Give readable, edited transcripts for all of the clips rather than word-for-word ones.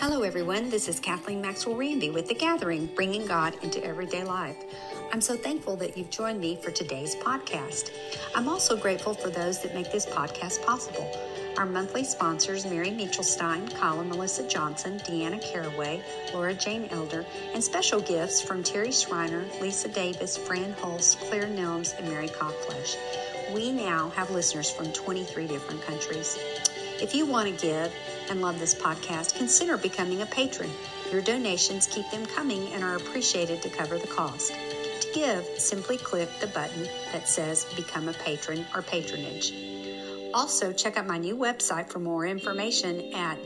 Hello, everyone. This is Kathleen Maxwell Randy with The Gathering, bringing God into everyday life. I'm so thankful that you've joined me for today's podcast. I'm also grateful for those that make this podcast possible. Our monthly sponsors, Mary Michelstein, Colin Melissa Johnson, Deanna Caraway, Laura Jane Elder, and special gifts from Terry Schreiner, Lisa Davis, Fran Hulse, Claire Nelms, and Mary Cockflesh. We now have listeners from 23 different countries. If you want to give and love this podcast, consider becoming a patron. Your donations keep them coming and are appreciated to cover the cost. To give, simply click the button that says Become a Patron or Patronage. Also, check out my new website for more information at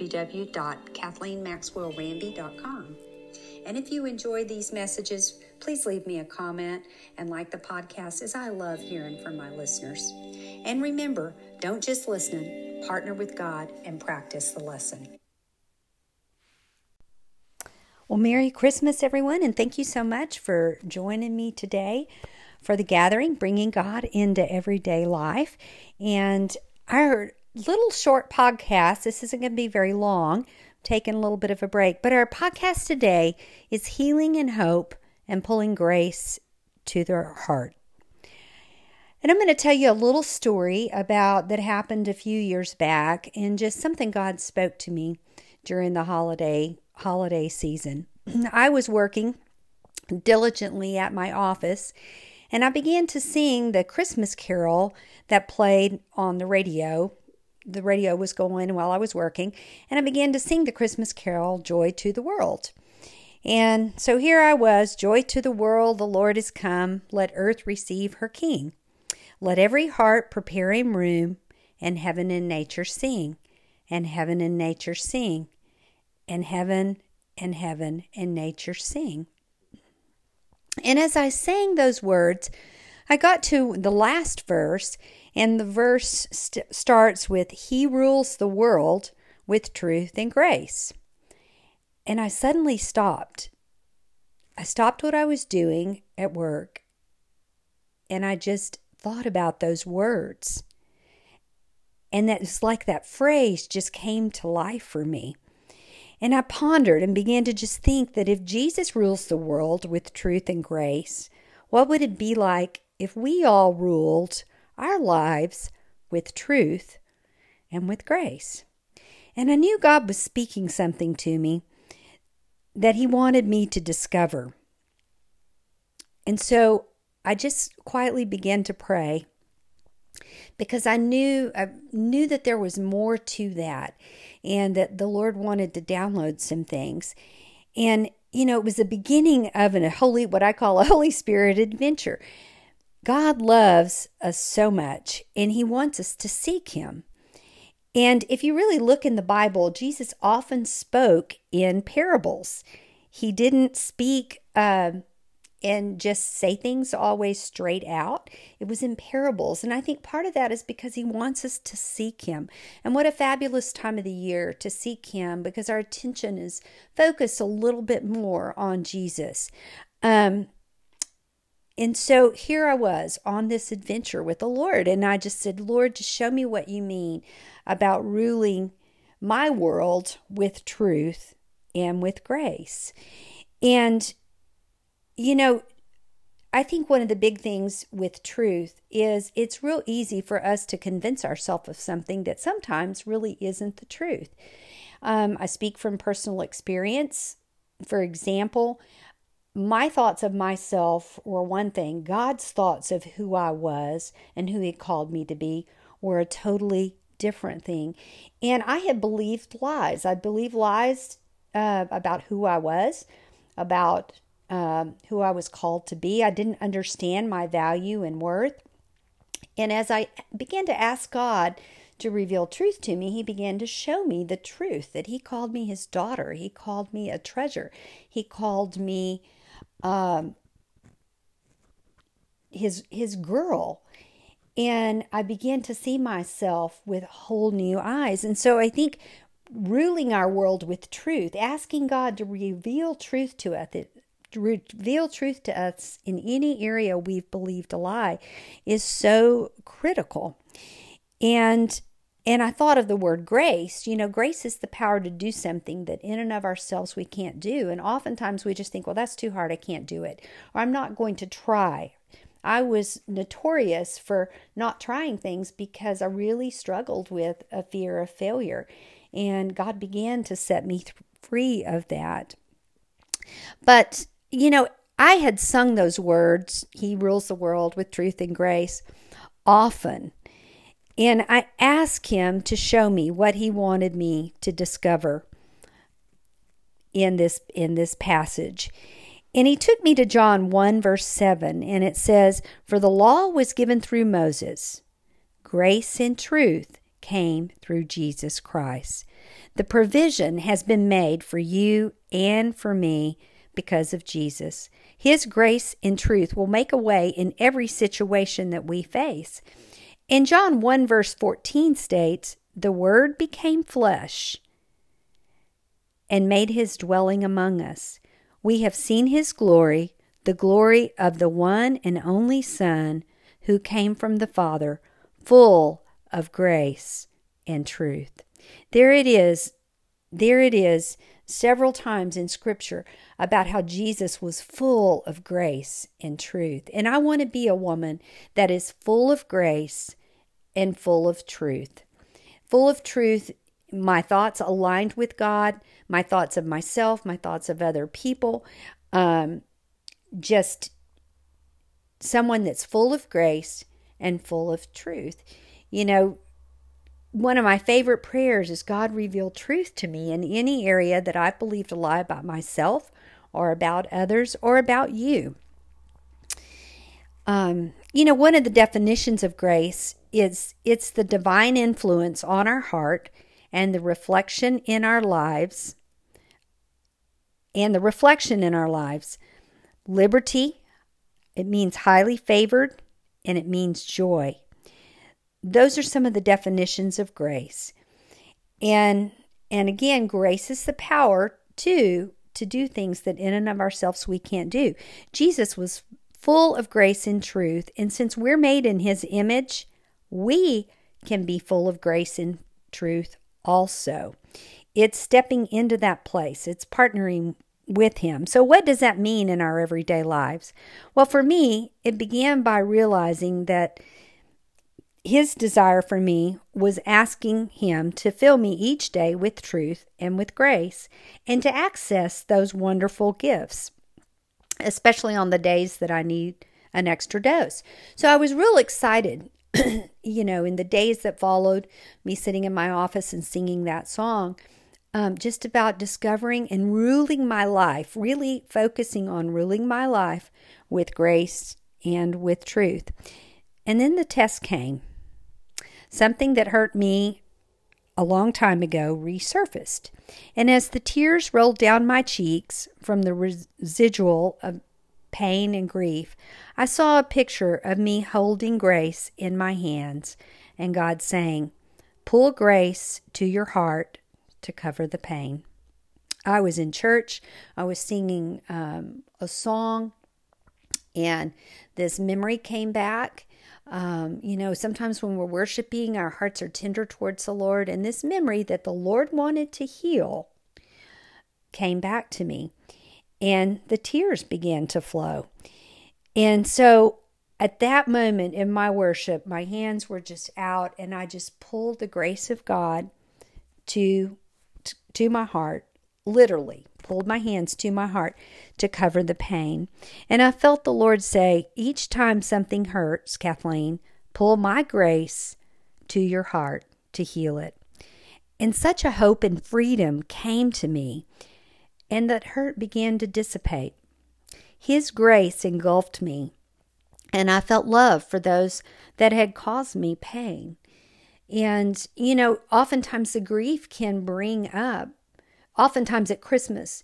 www.kathleenmaxwellrandy.com. And if you enjoy these messages, please leave me a comment and like the podcast, as I love hearing from my listeners. And remember, don't just listen, partner with God and practice the lesson. Well, Merry Christmas, everyone, and thank you so much for joining me today for The Gathering, bringing God into everyday life. And our little short podcast, this isn't going to be very long, taking a little bit of a break, but our podcast today is Healing and Hope and Pulling Grace to their Heart. And I'm going to tell you a little story that happened a few years back, and just something God spoke to me during the holiday season. I was working diligently at my office, and I began to sing the Christmas carol that played on the radio. The radio was going while I was working, and I began to sing the Christmas carol, Joy to the World. And so here I was, joy to the world, the Lord is come, let earth receive her King. Let every heart prepare him room, and heaven and nature sing, and heaven and nature sing, and heaven and nature sing. And as I sang those words, I got to the last verse, and the verse starts with, He rules the world with truth and grace. And I suddenly stopped. I stopped what I was doing at work, and I just thought about those words. And that it's like that phrase just came to life for me. And I pondered and began to just think that if Jesus rules the world with truth and grace, what would it be like if we all ruled our lives with truth and with grace? And I knew God was speaking something to me that He wanted me to discover. And so I just quietly began to pray, because I knew that there was more to that, and that the Lord wanted to download some things. And, it was the beginning of what I call a Holy Spirit adventure. God loves us so much, and He wants us to seek Him. And if you really look in the Bible, Jesus often spoke in parables. He didn't speak and just say things always straight out. It was in parables. And I think part of that is because He wants us to seek Him. And what a fabulous time of the year to seek Him, because our attention is focused a little bit more on Jesus. And so here I was on this adventure with the Lord. And I just said, Lord, just show me what you mean about ruling my world with truth and with grace. And I think one of the big things with truth is it's real easy for us to convince ourselves of something that sometimes really isn't the truth. I speak from personal experience. For example, my thoughts of myself were one thing. God's thoughts of who I was and who He called me to be were a totally different thing. And I had believed lies. I believed lies about who I was, about who I was called to be. I didn't understand my value and worth. And as I began to ask God to reveal truth to me, He began to show me the truth, that He called me His daughter. He called me a treasure. He called me his girl. And I began to see myself with whole new eyes. And so I think ruling our world with truth, asking God to reveal truth to us, in any area we've believed a lie, is so critical. And And I thought of the word grace. Grace is the power to do something that in and of ourselves we can't do. And oftentimes we just think, well, that's too hard. I can't do it. Or I'm not going to try. I was notorious for not trying things because I really struggled with a fear of failure. And God began to set me free of that. But, I had sung those words, He rules the world with truth and grace, often. And I asked Him to show me what He wanted me to discover in this passage. And He took me to John 1 verse 7, and it says, "For the law was given through Moses. Grace and truth came through Jesus Christ. The provision has been made for you and for me because of Jesus. His grace and truth will make a way in every situation that we face." And John 1 verse 14 states, "The Word became flesh and made His dwelling among us. We have seen His glory, the glory of the one and only Son who came from the Father, full of grace and truth." There it is several times in Scripture about how Jesus was full of grace and truth. And I want to be a woman that is full of grace and full of truth. Full of truth, my thoughts aligned with God, my thoughts of myself, my thoughts of other people. Just someone that's full of grace and full of truth. One of my favorite prayers is, "God, reveal truth to me in any area that I've believed a lie about myself or about others or about you." One of the definitions of grace is it's the divine influence on our heart and the reflection in our lives. Liberty, it means highly favored, and it means joy. Those are some of the definitions of grace. And again, grace is the power to do things that in and of ourselves we can't do. Jesus was full of grace and truth, and since we're made in His image, we can be full of grace and truth also. It's stepping into that place. It's partnering with Him. So what does that mean in our everyday lives? Well, for me, it began by realizing that His desire for me was asking Him to fill me each day with truth and with grace, and to access those wonderful gifts, especially on the days that I need an extra dose. So I was real excited, in the days that followed me sitting in my office and singing that song, just about discovering and ruling my life, really focusing on ruling my life with grace and with truth. And then the test came. Something that hurt me a long time ago resurfaced. And as the tears rolled down my cheeks from the residual of pain and grief, I saw a picture of me holding grace in my hands and God saying, "Pull grace to your heart to cover the pain." I was in church. I was singing a song, and this memory came back. Sometimes when we're worshiping, our hearts are tender towards the Lord, and this memory that the Lord wanted to heal came back to me, and the tears began to flow. And so at that moment in my worship, my hands were just out, and I just pulled the grace of God to my heart, literally pulled my hands to my heart to cover the pain. And I felt the Lord say, each time something hurts, Kathleen, pull my grace to your heart to heal it. And such a hope and freedom came to me, and that hurt began to dissipate. His grace engulfed me, and I felt love for those that had caused me pain. And, oftentimes the grief can bring up, oftentimes at Christmas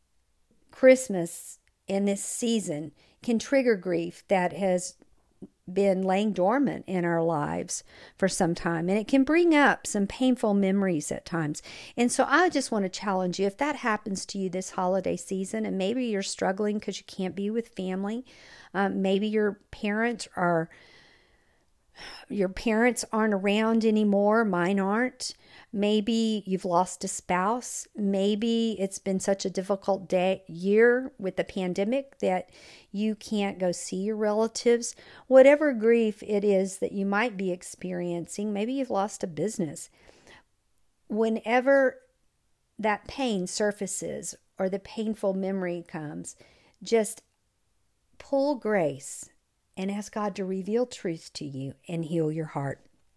in this season can trigger grief that has been laying dormant in our lives for some time. And it can bring up some painful memories at times. And so I just want to challenge you, if that happens to you this holiday season, and maybe you're struggling because you can't be with family, maybe your parents are your parents aren't around anymore. Mine aren't. Maybe you've lost a spouse. Maybe it's been such a difficult year with the pandemic that you can't go see your relatives. Whatever grief it is that you might be experiencing, maybe you've lost a business. Whenever that pain surfaces or the painful memory comes, just pull grace and ask God to reveal truth to you and heal your heart.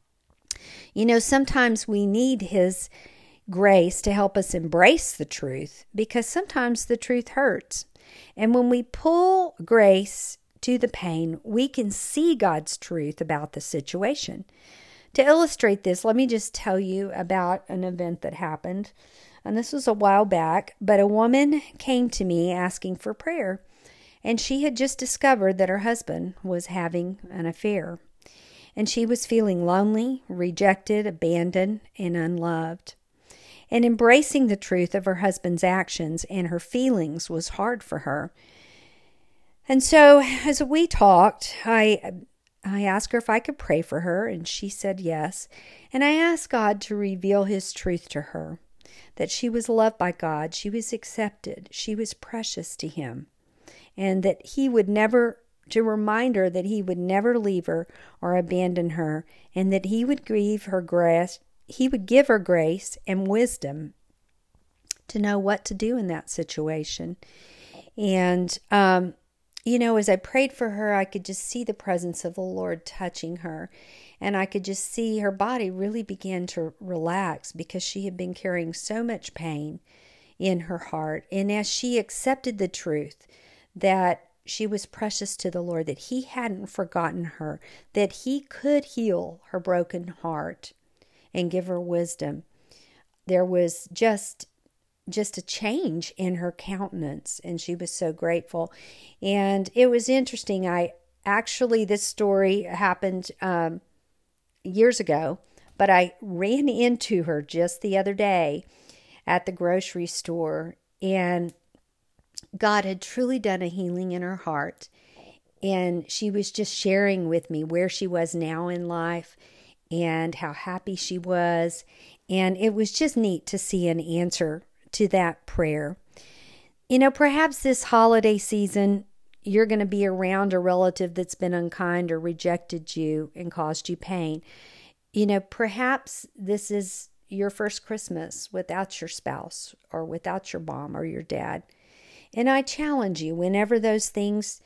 Sometimes we need His grace to help us embrace the truth, because sometimes the truth hurts. And when we pull grace to the pain, we can see God's truth about the situation. To illustrate this, let me just tell you about an event that happened. And this was a while back, but a woman came to me asking for prayer. And she had just discovered that her husband was having an affair. And she was feeling lonely, rejected, abandoned, and unloved. And embracing the truth of her husband's actions and her feelings was hard for her. And so as we talked, I asked her if I could pray for her, and she said yes. And I asked God to reveal His truth to her, that she was loved by God, she was accepted, she was precious to Him, and that to remind her that He would never leave her or abandon her, and that He would give her grace and wisdom to know what to do in that situation. And, as I prayed for her, I could just see the presence of the Lord touching her, and I could just see her body really begin to relax because she had been carrying so much pain in her heart. And as she accepted the truth that she was precious to the Lord, that He hadn't forgotten her, that He could heal her broken heart and give her wisdom, there was just a change in her countenance, and she was so grateful. And it was interesting. This story happened years ago, but I ran into her just the other day at the grocery store, and God had truly done a healing in her heart. And she was just sharing with me where she was now in life and how happy she was. And it was just neat to see an answer to that prayer. Perhaps this holiday season, you're going to be around a relative that's been unkind or rejected you and caused you pain. Perhaps this is your first Christmas without your spouse or without your mom or your dad. And I challenge you, whenever those things,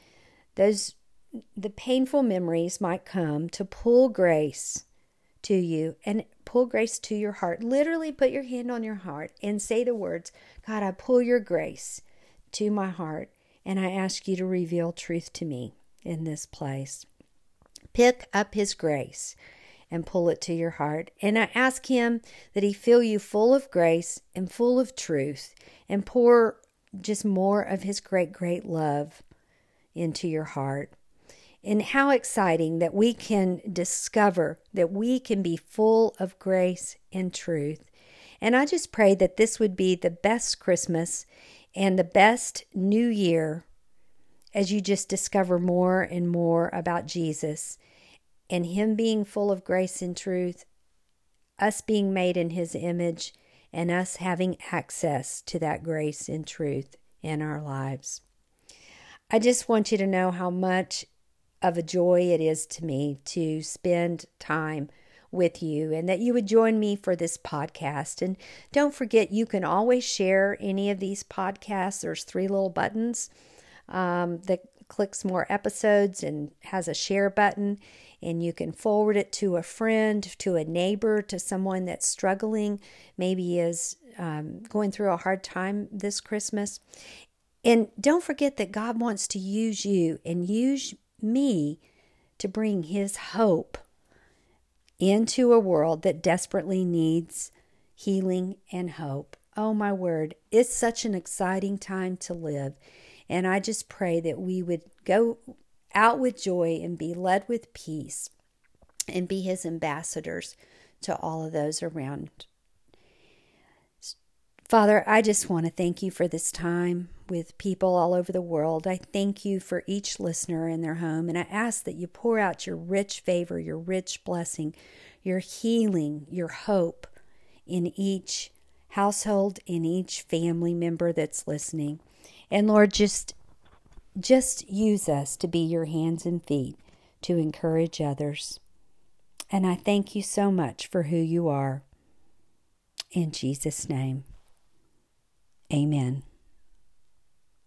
the painful memories might come, to pull grace to you and pull grace to your heart. Literally put your hand on your heart and say the words, God, I pull your grace to my heart, and I ask you to reveal truth to me in this place. Pick up His grace and pull it to your heart. And I ask Him that He fill you full of grace and full of truth, and pour just more of His great, great love into your heart. And how exciting that we can discover that we can be full of grace and truth. And I just pray that this would be the best Christmas and the best New Year as you just discover more and more about Jesus and Him being full of grace and truth, us being made in His image, and us having access to that grace and truth in our lives. I just want you to know how much of a joy it is to me to spend time with you, and that you would join me for this podcast. And don't forget, you can always share any of these podcasts. There's 3 little buttons that clicks more episodes and has a share button, and you can forward it to a friend, to a neighbor, to someone that's struggling, maybe is going through a hard time this Christmas. And don't forget that God wants to use you and use me to bring His hope into a world that desperately needs healing and hope. Oh my word, it's such an exciting time to live. And I just pray that we would go out with joy and be led with peace and be His ambassadors to all of those around. Father, I just want to thank you for this time with people all over the world. I thank you for each listener in their home, and I ask that you pour out your rich favor, your rich blessing, your healing, your hope in each household, in each family member that's listening. And Lord, just use us to be your hands and feet to encourage others. And I thank you so much for who you are. In Jesus' name. Amen.